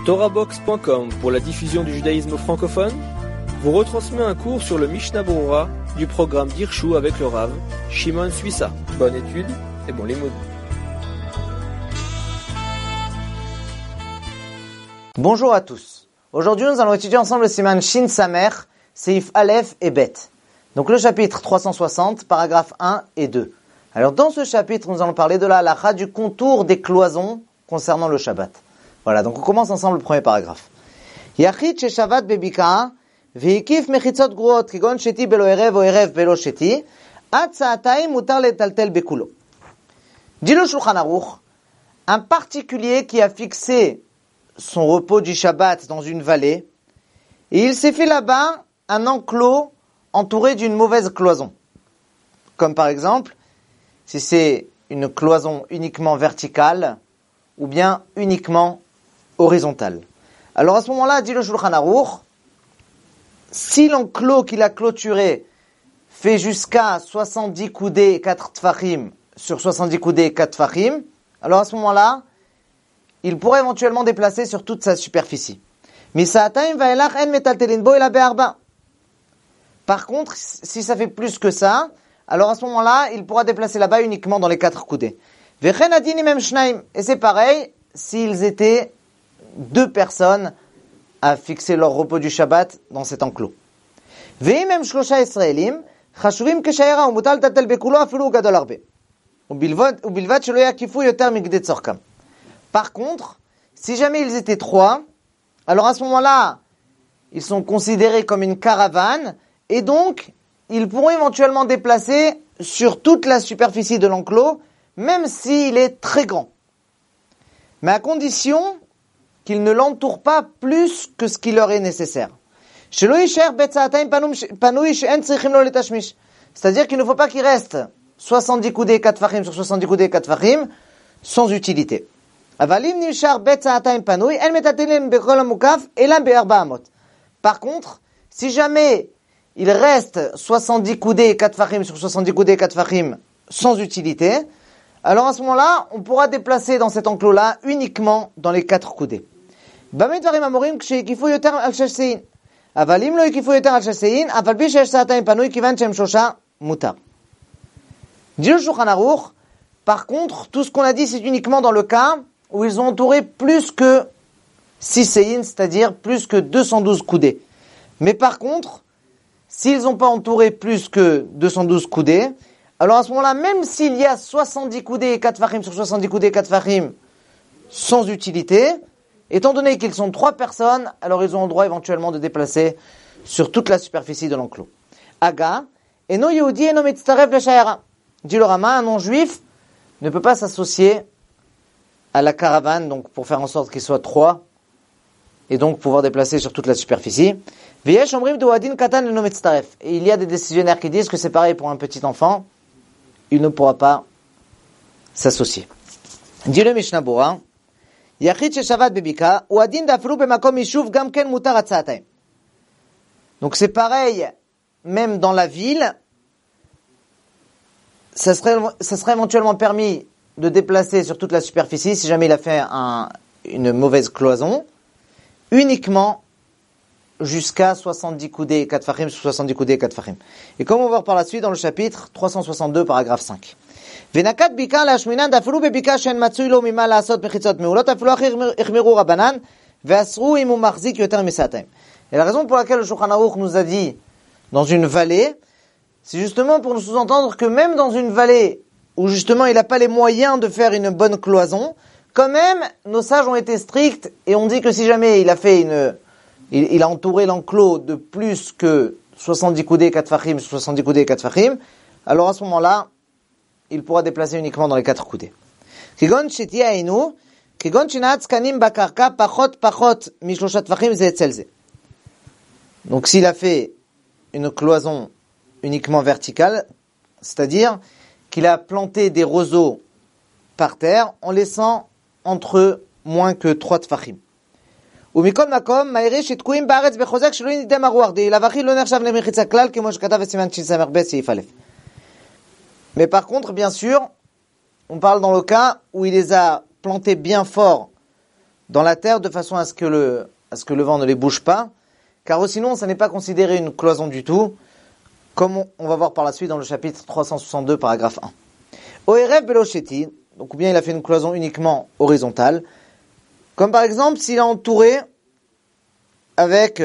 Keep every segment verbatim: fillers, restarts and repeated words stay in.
Torahbox point com pour la diffusion du judaïsme francophone vous retransmet un cours sur le Mishnah Berurah du programme d'Hirshu avec le Rav Shimon Suissa. Bonne étude et bon limoud. Bonjour à tous. Aujourd'hui, nous allons étudier ensemble le Siman Shin Samer, Seif Aleph et Bet. Donc le chapitre trois cent soixante, paragraphes un et deux. Alors dans ce chapitre, nous allons parler de la halakha du contour des cloisons concernant le Shabbat. Voilà, donc on commence ensemble le premier paragraphe. Yachid she Shabbat bebika veikif mechitzot gruot kigon sheti belo erev o erev belo sheti ad sa'atayim mutar letaltel bekulo. Dit le Shulchan Aruch, un particulier qui a fixé son repos du Shabbat dans une vallée, et il s'est fait là-bas un enclos entouré d'une mauvaise cloison. Comme par exemple, si c'est une cloison uniquement verticale, ou bien uniquement horizontale. Alors à ce moment-là, dit le Shulchan Aruch, si l'enclos qu'il a clôturé fait jusqu'à soixante-dix coudées et quatre tfachim sur soixante-dix coudées et quatre tfachim, alors à ce moment-là, il pourrait éventuellement déplacer sur toute sa superficie. Par contre, si ça fait plus que ça, alors à ce moment-là, il pourra déplacer là-bas uniquement dans les quatre coudées. Et c'est pareil s'ils étaient deux personnes à fixer leur repos du Shabbat dans cet enclos. Par contre, si jamais ils étaient trois, alors à ce moment-là, ils sont considérés comme une caravane et donc ils pourront éventuellement déplacer sur toute la superficie de l'enclos, même s'il est très grand. Mais à condition qu'ils ne l'entourent pas plus que ce qui leur est nécessaire. C'est-à-dire qu'il ne faut pas qu'il reste soixante-dix coudées et quatre fachim sur soixante-dix coudées et quatre fachim sans utilité. Par contre, si jamais il reste soixante-dix coudées et quatre fachim sur soixante-dix coudées et quatre fachim sans utilité, alors à ce moment-là, on pourra déplacer dans cet enclos-là uniquement dans les quatre coudées. Dit le Shulchan Aruch, par contre, tout ce qu'on a dit, c'est uniquement dans le cas où ils ont entouré plus que six séines, c'est-à-dire plus que deux cent douze coudées. Mais par contre, s'ils n'ont pas entouré plus que deux cent douze coudées, alors à ce moment-là, même s'il y a soixante-dix coudées et quatre fachim sur soixante-dix coudées et quatre fachim sans utilité, étant donné qu'ils sont trois personnes, alors ils ont le droit éventuellement de déplacer sur toute la superficie de l'enclos. Aga, eno yehudi eno mitzaref l'shayara. Dit le Rama, un non-juif ne peut pas s'associer à la caravane, donc pour faire en sorte qu'il soit trois, et donc pouvoir déplacer sur toute la superficie. Et il y a des décisionnaires qui disent que c'est pareil pour un petit enfant, il ne pourra pas s'associer. Dit le Mishnah Berurah, Yachid she Shabbat bebika, ou adin d'afru b'makom yishuv gam ken mutar atzatayim. Donc c'est pareil, même dans la ville, ça serait, ça serait éventuellement permis de déplacer sur toute la superficie, si jamais il a fait un, une mauvaise cloison, uniquement jusqu'à soixante-dix coudées et quatre fachim sur soixante-dix coudées et quatre fachim. Et comme on va voir par la suite dans le chapitre trois cent soixante-deux, paragraphe cinq. Venakat bika lashminan dafulu bebika shen matsui lo mima laasot mechitzot meulot afilu achmiru rabanan ve'asru im hu machzik yoter misatayim. Et la raison pour laquelle le Shulchan Aruch nous a dit dans une vallée, c'est justement pour nous sous-entendre que même dans une vallée où justement il n'a pas les moyens de faire une bonne cloison, quand même nos sages ont été stricts et ont dit que si jamais il a fait une Il, il a entouré l'enclos de plus que soixante-dix coudées et quatre fachim sur soixante-dix coudées et quatre fachim, alors à ce moment-là, il pourra déplacer uniquement dans les quatre coudées. Kigon sheti ainu, kigon shinat skanim bakarka pachot pachot mishloshat tfachim ze etzel ze. Donc s'il a fait une cloison uniquement verticale, c'est-à-dire qu'il a planté des roseaux par terre en laissant entre eux moins que trois tfachim. ומכל מקום, מהירי שתקועים בארץ בחוזק שלא נידם הרוח, דאילב אחי לא נחשב למחיצה כלל, כמו שכתב בסימן שסמך ב' סעיף א'. Mais par contre, bien sûr, on parle dans le cas où il les a plantés bien fort dans la terre de façon à ce que le, à ce que le vent ne les bouge pas, car sinon ça n'est pas considéré une cloison du tout, comme on, on va voir par la suite dans le chapitre trois cent soixante-deux, paragraphe un. Oerev belosheti, donc ou bien il a fait une cloison uniquement horizontale, comme par exemple s'il est entouré avec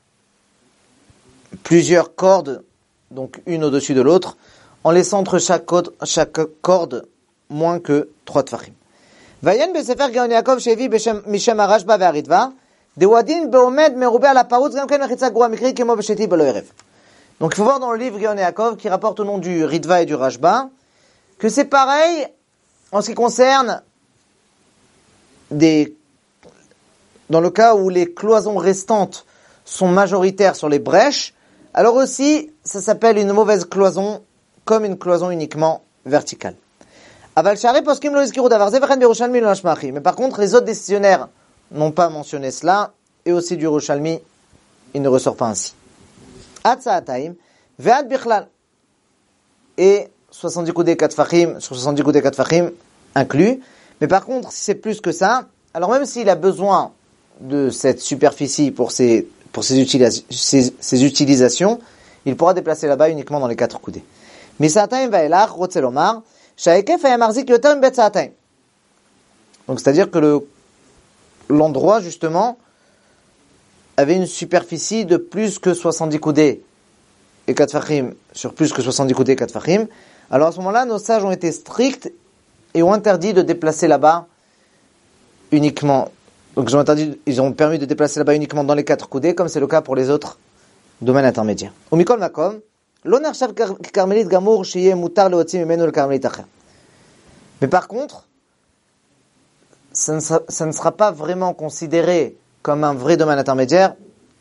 plusieurs cordes, donc une au-dessus de l'autre, en laissant entre chaque corde, chaque corde moins que trois tfachim. Vayen besefer Gaon Yaakov shevi mishem Arashba ve'Aritva dewadin beomed merube ala parutz gam ken mechitza gura mikri kemo besheti belo erev. Donc il faut voir dans le livre Gaon Yaakov qui rapporte au nom du Ritva et du Rashba que c'est pareil en ce qui concerne des dans le cas où les cloisons restantes sont majoritaires sur les brèches, alors aussi ça s'appelle une mauvaise cloison comme une cloison uniquement verticale. Mais par contre, les autres décisionnaires n'ont pas mentionné cela, et aussi du Yerushalmi, il ne ressort pas ainsi. Et soixante-dix coudées quatre fachim, sur soixante-dix coudées quatre fachim inclus. Mais par contre, si c'est plus que ça, alors même s'il a besoin de cette superficie pour ses, pour ses, utilis- ses, ses utilisations, il pourra déplacer là-bas uniquement dans les quatre coudées. Donc c'est-à-dire que le, l'endroit justement avait une superficie de plus que soixante-dix coudées et quatre fachim sur plus que soixante-dix coudées et quatre fachim. Alors à ce moment-là, nos sages ont été stricts et ont interdit de déplacer là-bas uniquement. Donc ils ont interdit, ils ont permis de déplacer là-bas uniquement dans les quatre coudées, comme c'est le cas pour les autres domaines intermédiaires. Au Mikol Makom, l'honneur chef carmélite gamour shiye mutar leotzi mimenu le carmélite acher. Mais par contre, ça ne, sera, ça ne sera pas vraiment considéré comme un vrai domaine intermédiaire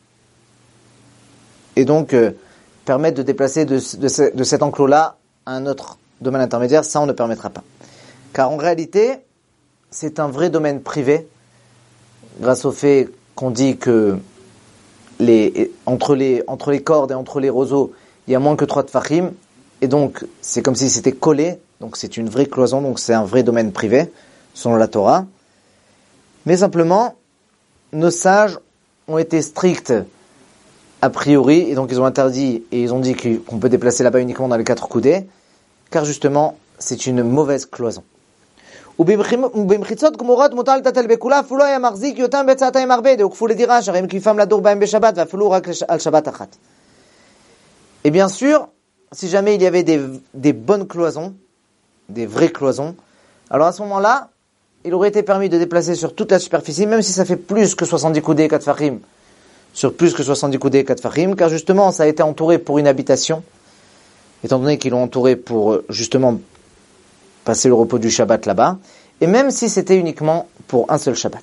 et donc euh, permettre de déplacer de, de, ce, de cet enclos-là à un autre domaine intermédiaire, ça on ne permettra pas. Car en réalité, c'est un vrai domaine privé, grâce au fait qu'on dit que les, entre, les, entre les cordes et entre les roseaux, il y a moins que trois tfachim, et donc c'est comme si c'était collé, donc c'est une vraie cloison, donc c'est un vrai domaine privé, selon la Torah. Mais simplement, nos sages ont été stricts a priori, et donc ils ont interdit, et ils ont dit qu'on peut déplacer là-bas uniquement dans les quatre coudées, car justement, c'est une mauvaise cloison. ובמחיצות גמורות מותר לטטל בכולה, אפילו היה מחזיק יותם בצעתיים הרבה, דהוקפו לדירה, שהרי מקיפם לדור בהם בשבת, ואפילו רק על שבת אחת. Et bien sûr, si jamais il y avait des, des bonnes cloisons, des vraies cloisons, alors à ce moment-là, il aurait été permis de déplacer sur toute la superficie, même si ça fait plus que soixante-dix coudées et quatre fachim, sur plus que soixante-dix coudées et quatre fachim, car justement, ça a été entouré pour une habitation, étant donné qu'ils l'ont entouré pour justement passer le repos du Shabbat là-bas, et même si c'était uniquement pour un seul Shabbat.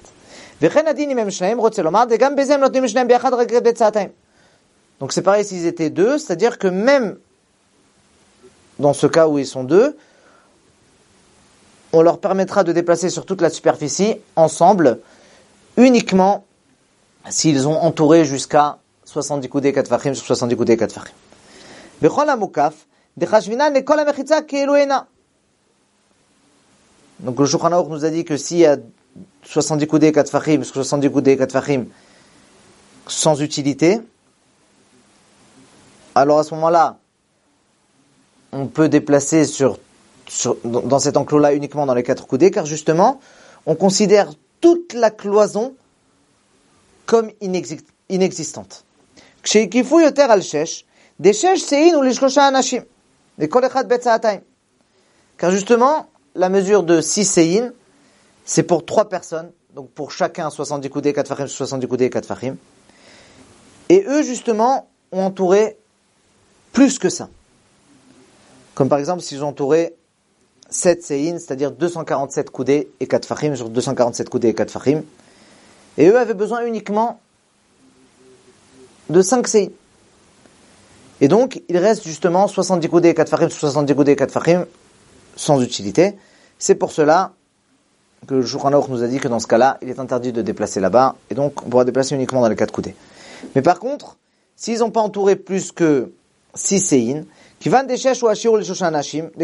Donc c'est pareil s'ils étaient deux, c'est-à-dire que même dans ce cas où ils sont deux, on leur permettra de déplacer sur toute la superficie, ensemble, uniquement s'ils ont entouré jusqu'à soixante-dix coudées quatre fachim sur soixante-dix coudées quatre fachim. Donc le Shulchan Aruch nous a dit que s'il y a soixante-dix coudées quatre fachim sur soixante-dix coudées quatre fachim sans utilité, alors à ce moment-là, on peut déplacer sur, sur, dans cet enclos-là uniquement dans les quatre coudées, car justement, on considère toute la cloison comme inexi- inexistante. Kshekifu yoter al shesh, de shesh sein ou lishlosha anashim, de kol echad bet sa'atayim. Car justement, la mesure de six séines, c'est pour trois personnes, donc pour chacun soixante-dix coudées, quatre fachim, soixante-dix coudées, quatre fachim. Et eux, justement, ont entouré plus que ça. Comme par exemple, s'ils ont entouré sept séines, c'est-à-dire deux cent quarante-sept coudées et quatre fachim, sur deux cent quarante-sept coudées et quatre fachim. Et eux avaient besoin uniquement de cinq séines. Et donc, il reste justement soixante-dix coudées et quatre fachim, soixante-dix coudées et quatre fachim, sans utilité. C'est pour cela que le Shulchan Aruch nous a dit que dans ce cas-là, il est interdit de déplacer là-bas, et donc on pourra déplacer uniquement dans les quatre coudées. Mais par contre, s'ils n'ont pas entouré plus que six séines, alors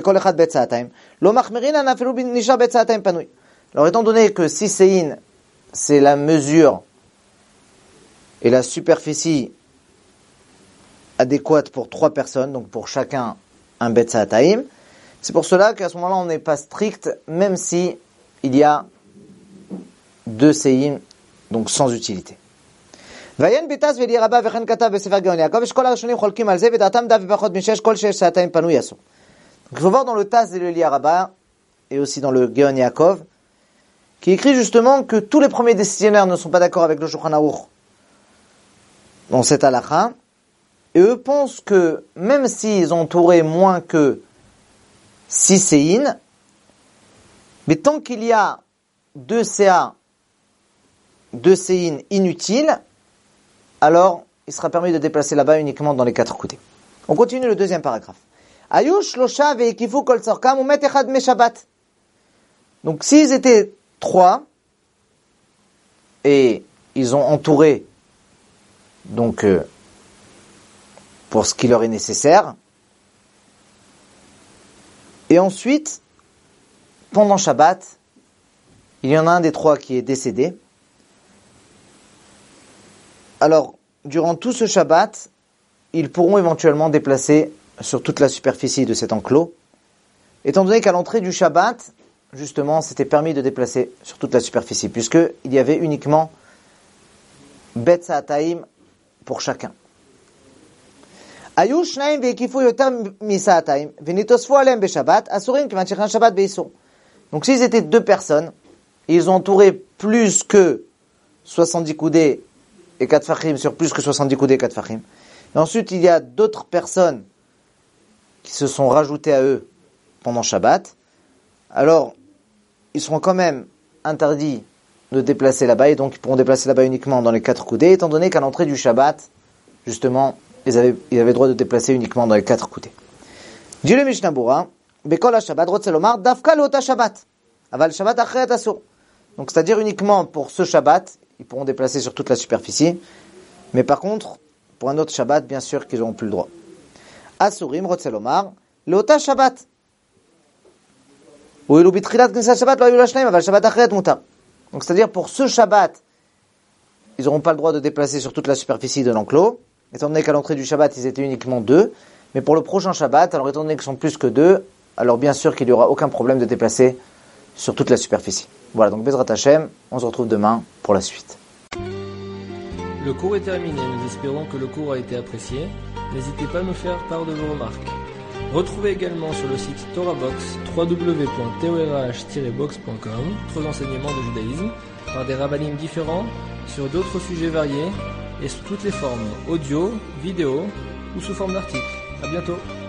étant donné que six séines, c'est la mesure et la superficie adéquate pour trois personnes, donc pour chacun un Betsa Ataim. C'est pour cela qu'à ce moment-là, on n'est pas strict, même si il y a deux Seim, donc sans utilité. Vayen Betas veli Rabba vechen katav besefer Gaon Yaakov shkol harishonim cholkim al ze vedatam dav v'pachot mishesh kol shesh sa'ataim panu yaso. Donc il faut voir dans le Taz et le Li Rabba et aussi dans le Gaon Yaakov qui écrit justement que tous les premiers décisionnaires ne sont pas d'accord avec le Shulchan Aruch dans cette halakha, et eux pensent que même s'ils ont entouré moins que six séines, mais tant qu'il y a deux C A, deux séines inutiles, alors il sera permis de déplacer là-bas uniquement dans les quatre côtés. On continue le deuxième paragraphe. Ayush losha ve'ikifu kol tzorkam umet echad me Shabbat. Donc s'ils étaient trois et ils ont entouré donc euh, pour ce qui leur est nécessaire, et ensuite pendant Shabbat il y en a un des trois qui est décédé. Alors durant tout ce Shabbat ils pourront éventuellement déplacer sur toute la superficie de cet enclos, étant donné qu'à l'entrée du Shabbat justement c'était permis de déplacer sur toute la superficie, puisqu'il y avait uniquement Bet Sa'ataim pour chacun. Ayu shnaim ve'ikifu yoter misa'ataim ve'nitosfu aleim beShabbat asurim kivan shechan Shabbat be'isur. Donc s'ils étaient deux personnes, et ils ont entouré plus que soixante-dix coudées et quatre fachim sur plus que soixante-dix coudées et quatre fachim, et ensuite il y a d'autres personnes qui se sont rajoutées à eux pendant Shabbat, alors ils seront quand même interdits de déplacer là-bas, et donc ils pourront déplacer là-bas uniquement dans les quatre coudées, étant donné qu'à l'entrée du Shabbat, justement, ils avaient, ils avaient le droit de déplacer uniquement dans les quatre coudées. Dit le Mishnah Berurah, Bekol ha-Shabbat rotze lomar, dafka leota Shabbat, aval Shabbat acheret asur. Donc c'est-à-dire uniquement pour ce Shabbat, ils pourront déplacer sur toute la superficie, mais par contre, pour un autre Shabbat, bien sûr qu'ils n'auront plus le droit. Asurim rotze lomar, leota Shabbat. Ou ilu bitchilat knisat Shabbat lo ayu lashnaim, aval Shabbat acheret mutar. Donc c'est-à-dire pour ce Shabbat, ils n'auront pas le droit de déplacer sur toute la superficie de l'enclos, étant donné qu'à l'entrée du Shabbat, ils étaient uniquement deux. Mais pour le prochain Shabbat, alors étant donné qu'ils sont plus que deux, alors bien sûr qu'il n'y aura aucun problème de déplacer sur toute la superficie. Voilà, donc Bezrat Hashem, on se retrouve demain pour la suite. Le cours est terminé, nous espérons que le cours a été apprécié. N'hésitez pas à nous faire part de vos remarques. Retrouvez également sur le site TorahBox w w w point torah tiret box point com d'autres enseignements de judaïsme par des rabbinim différents sur d'autres sujets variés et sous toutes les formes audio, vidéo ou sous forme d'articles. À bientôt.